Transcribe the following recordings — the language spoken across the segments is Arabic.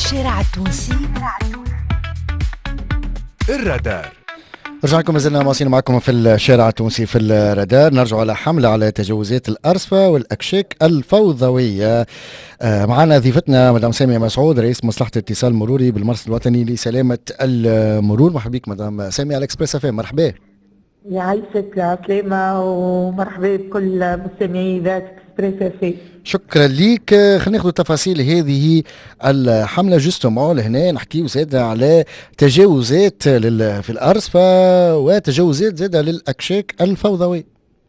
الشارع التونسي الرادار. رجعنا لكم، مازلنا مواصلين معكم في الشارع التونسي في الرادار. نرجع على حملة على تجاوزات الأرصفة والأكشاك الفوضوية. معنا ضيفتنا مدام سامية مسعود، رئيس مصلحة اتصال مروري بالمرصد الوطني لسلامة المرور. مرحبا بك مدام سامية على اكسبريس اف ام. مرحبا. يعيشك يا سلامة ومرحبا بكل مستمعي ذات اكسبريس اف ام. شكرا ليك. خلينا ناخذ تفاصيل هذه الحملة جوستومون لهنا، نحكيو زادة على تجاوزات في الأرصفة وتجاوزات زادة للأكشاك الفوضوية.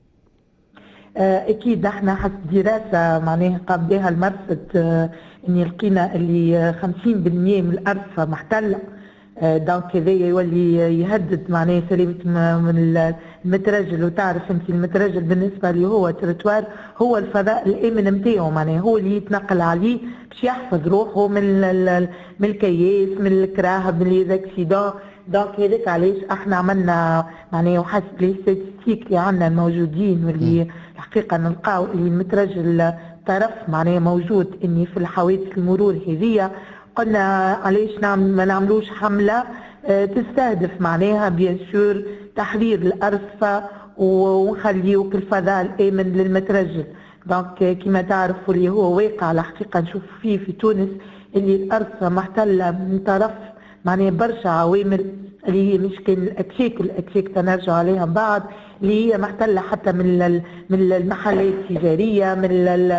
اكيد احنا حسب دراسة معناها قام بها المرصد اني لقينا اللي 50% من الأرصفة محتلة. دونك هذا يولي يهدد معناه سلامة من المترجل. وتعرف انت المترجل بالنسبه لي هو تريتوار، هو الفضاء الامن نتاعو، معناه هو اللي يتنقل عليه باش يحفظ روحه من الكياس، من الكراهب، من ليزاكسيدون. دونك هذاك علاش احنا عملنا معناه وحسب لي ستاتستيك اللي عندنا الموجودين واللي الحقيقه نلقاو اللي المترجل طرف معناه موجود اني في الحوادث المرور هذيا. قلنا علاش ما نعملوش حملة تستهدف معناها بيان سور تحرير الأرصفة ونخليوك الفضاء الآمن للمترجل. دونك كما تعرفوا اللي هو واقع على حقيقة نشوف فيه في تونس اللي الأرصفة محتلة من طرف معناها برشا عوامل اللي هي مش كان الأكشاك تنرجع عليها بعض، اللي هي محتلة حتى من المحلات التجارية، من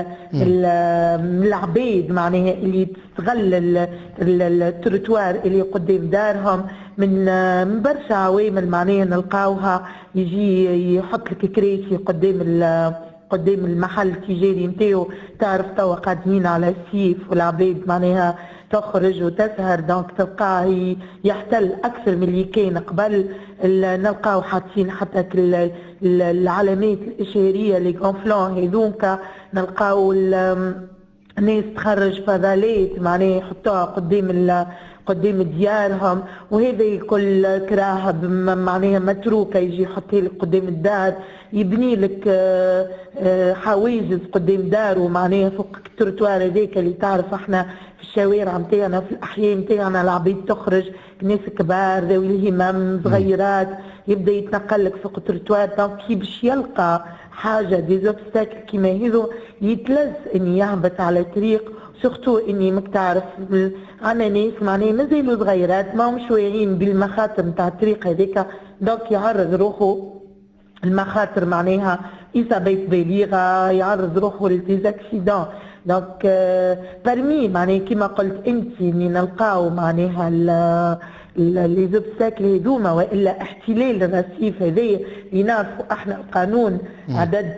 العبيد معناها اللي تستغل التروتوار اللي قدام دارهم، من برشا عوامل معناها نلقاوها. يجي يحط لك كراسي قدام المحل التجاري نتاعو. تعرف توا قادمين على السيف والعبيد معناها تخرج وتسهر، دونك تلقاه يحتل اكثر من اللي كان قبل. نلقاو حاطين حتى العلامات الاشاريه لي غونفلون هذوك، نلقاو الناس تخرج فضلات معناها يحطوها قدام ديارهم، وهذا كل كراهب معناها متروكه يجي يحطها لك قدام الدار، يبني لك حواجز قدام داره معناها فوق التروتوار هذاك اللي تعرف احنا في الشوارع نتاعنا في الاحياء نتاعنا العبيد تخرج، ناس كبار ذوي الهمم صغيرات يبدا يتنقل لك فوق التروتوار. دونك كي باش يلقى حاجه ديزوبستاكل كيما هذو يتلز اني يهبط على الطريق. سورتو اني ماك تعرف عنا ناس معناها مازالوا صغيرات ما همش واعيين بالمخاطر نتاع الطريق هذاك، دونك يعرض روحه المخاطر معناها اصابات بالغه، يعرض روحه للديزاكسيدون. دونك برمي معناها كما قلت انت اللي نلقاو معناها لي زوبستاكل هذوما والا احتلال الرصيف هذايا اللي نعرفوا احنا القانون عدد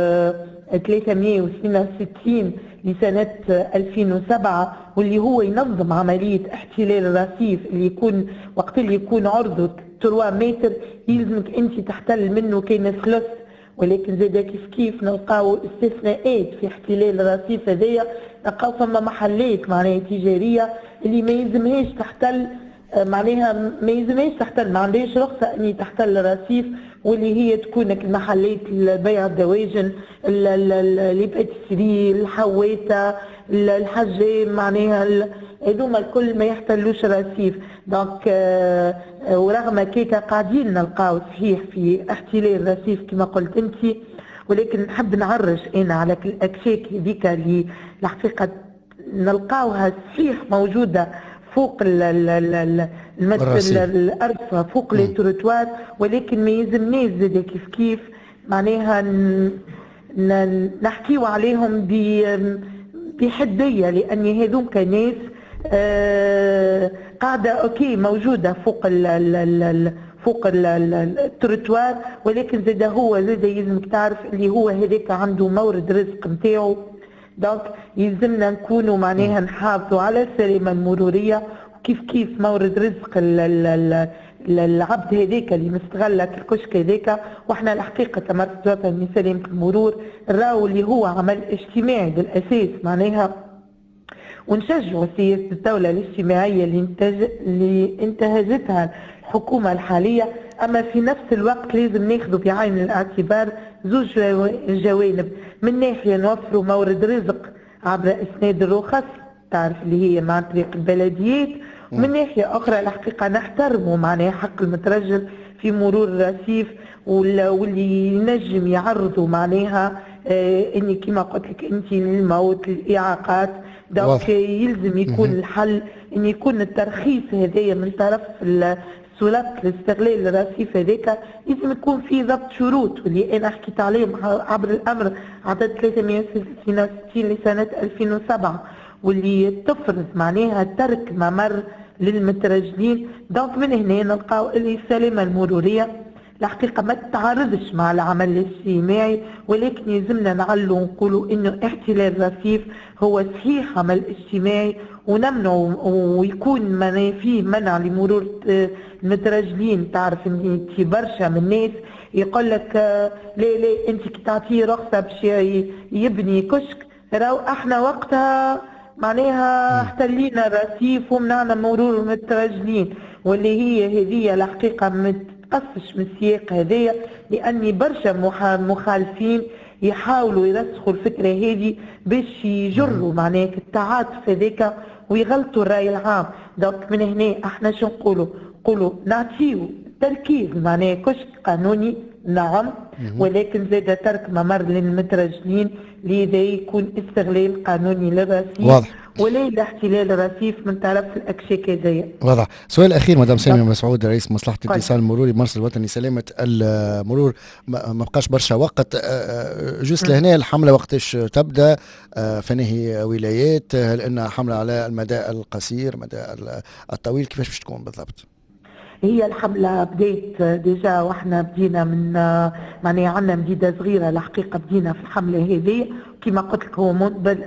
362 لسنة 2007 واللي هو ينظم عملية احتلال الرصيف اللي يكون وقت اللي يكون عرضه 3 متر يلزمك انت تحتل منه كاين ثلث. ولكن زاد كيف نلقاو استثناءات في احتلال الرصيف هذايا. نلقاو فما محلات معناها تجارية اللي ما يلزمهاش تحتل معناها ما عندهاش رخصة اني تحتل الرصيف، واللي هي تكون المحلات بيع الدواجن، الباتيسري، الحواتة، الحجام معناها هذوما الكل ما يحتلوش الرصيف. دونك ورغم كيكا قاعدين نلقاو صحيح في احتلال الرصيف كما قلت انت، ولكن نحب نعرج انا على الاكشاك هذيك اللي الحقيقة نلقاوها صحيح موجودة فوق الأرصفة فوق لي تروتوار، ولكن ما يلزمناش زاد كيف معناها نحكيو عليهم بحدية، لأن هذوك ناس قاعدة اوكي موجودة فوق التروتوار، ولكن زاد يلزمك تعرف اللي هو هذاك عنده مورد رزق نتاعو. دونك يلزمنا نكونوا معناها نحافظوا على السلامة المرورية، وكيف مورد رزق العبد هذاك اللي مستغلك الكشك هذاك. واحنا الحقيقة مرصد وطني لسلامة المرور راهو اللي هو عمل اجتماعي بالأساس معناها، ونشجعوا سياسة الدولة الاجتماعية اللي انتهجتها الحكومة الحالية. أما في نفس الوقت لازم ناخذوا بعين الاعتبار زوج جوانب، من ناحية نوفروا مورد رزق عبر إسناد الرخص تعرف اللي هي مع طريق البلديات. ومن ناحية أخرى الحقيقة نحترموا معناها حق المترجل في مرور الرصيف، واللي ينجم يعرضوا معناها اني كما قلت لك انت للموت للاعاقات، دونك يلزم يكون الحل ان يكون الترخيص هذايا من طرف سلطة الاستغلال الرصيف هذاك، لازم يكون في ضبط شروط واللي انا حكيت عليهم عبر الامر عدد 366 لسنة 2007 واللي تفرض معناها ترك ممر للمترجلين. دونك من هنا نلقاو اللي السلامة المرورية الحقيقة ما تتعارضش مع العمل الاجتماعي، ولكن يلزمنا نعلو ونقولوا انه احتلال الرصيف هو صحيح عمل اجتماعي ونمنعه، ويكون فيه منع لمرور المترجلين. تعرف ان في برشا من الناس يقول لك لا انت كي تعطيه رخصة باش يبني كشك، راهو احنا وقتها معناها احتلينا الرصيف ومنعنا مرور المترجلين، واللي هي هذه الحقيقة متقصش من السياق هذايا، لأني برشا مخالفين يحاولوا يرسخوا الفكرة هذه باش يجروا معناها التعاطف هذاك ويغلطوا الرأي العام. دونك من هنا احنا شو نقولوا نعطيو تركيز معناها كشك قانوني نعم، ولكن زاد ترك ممر للمترجلين لذا يكون استغلال قانوني للرصيف واضح، ولا الاحتلال الرصيف من طرف الاكشاك هذايا. واضح. سؤال اخير مدام ساميه مسعود رئيس مصلحه الاتصال المروري بمرصد الوطني سلامه المرور، ما بقاش برشا وقت، جوست لهنا الحمله وقتاش تبدا في نهي ولايات؟ هل انها حمله على المدى القصير المدى الطويل؟ كيفاش باش تكون بالضبط؟ هي الحملة بديت ديجا واحنا بدينا من معناها عندنا مديدة صغيرة الحقيقة بدينا في الحملة هذه كما قلت لك هو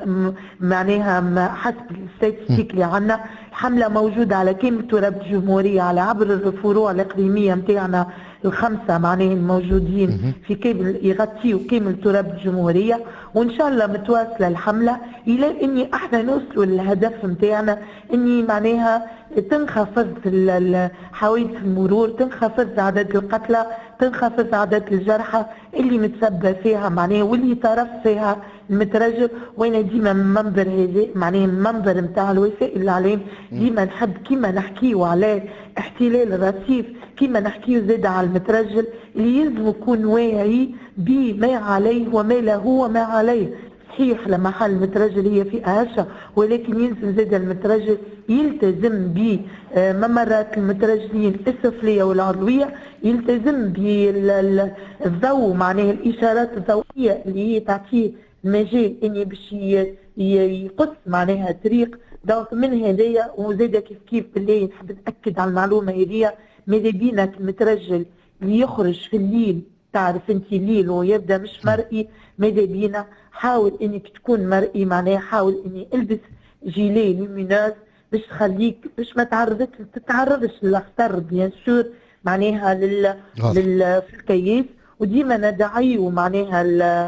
معناها حسب الستاتستيك اللي عندنا الحملة موجودة على كامل تراب الجمهورية على عبر الفروع الإقليمية نتاعنا الخمسة معناها الموجودين في كامل يغطيوا كامل تراب الجمهورية، وإن شاء الله متواصلة الحملة إلى إني إحنا نوصلوا للهدف نتاعنا إني معناها تنخفض حوادث المرور، تنخفض عدد القتلى، تنخفض عدد الجرحى اللي متسبب فيها معناها واللي طرف فيها المترجل. وانا ديما منبر هذا معناها المنبر نتاع الوسائل الاعلام ديما نحب كيما نحكيو على احتلال الرصيف كيما نحكيو زاد على المترجل اللي يلزم يكون واعي بما عليه وما له وما عليه. صحيح لما حال المترجل هي في هشة، ولكن يلزم زاد المترجل يلتزم بممرات المترجلين السفلية والعلوية، يلتزم بالضوء معناها الإشارات الضوئية اللي هي تعطيه المجال إني باش يقص معناها الطريق. دونك من هدايا وزاد كيف بالله نحب نأكد على المعلومة هذيا، ماذا بينا المترجل اللي يخرج في الليل، تعرف انت الليل ويبدا مش مرئي، ماذا بينا حاول انك تكون مرئي معناها حاول اني البس جيلي لومينوز باش تخليك باش ما تتعرضش للخطر بيان سور معناها في الكياس. وديما ندعيو معناها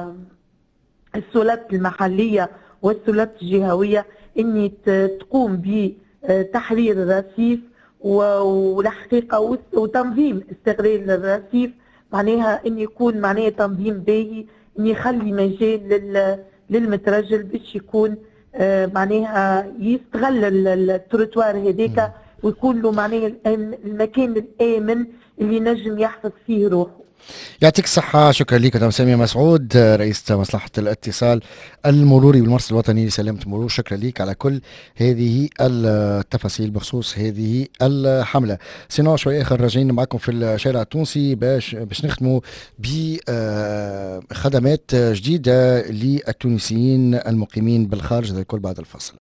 السلطات المحليه والسلطات الجهويه اني تقوم بتحرير الرصيف والحقيقه وتنظيم استغلال الرصيف، معناها ان يكون معناها تنظيم باهي ان يخلي مجال للمترجل باش يكون معناها يستغل التروتوار هذاك ويكون له معناها المكان الامن اللي نجم يحفظ فيه روحه. يعطيك الصحة، شكرا لك مدام سامية مسعود رئيس مصلحة الاتصال المروري بالمرصد الوطني لسلامة المرور، شكرا لك على كل هذه التفاصيل بخصوص هذه الحملة. سينو شوي آخر راجعين معكم في الشارع التونسي باش نختموا بخدمات جديدة للتونسيين المقيمين بالخارج، هذا الكل بعد الفصل.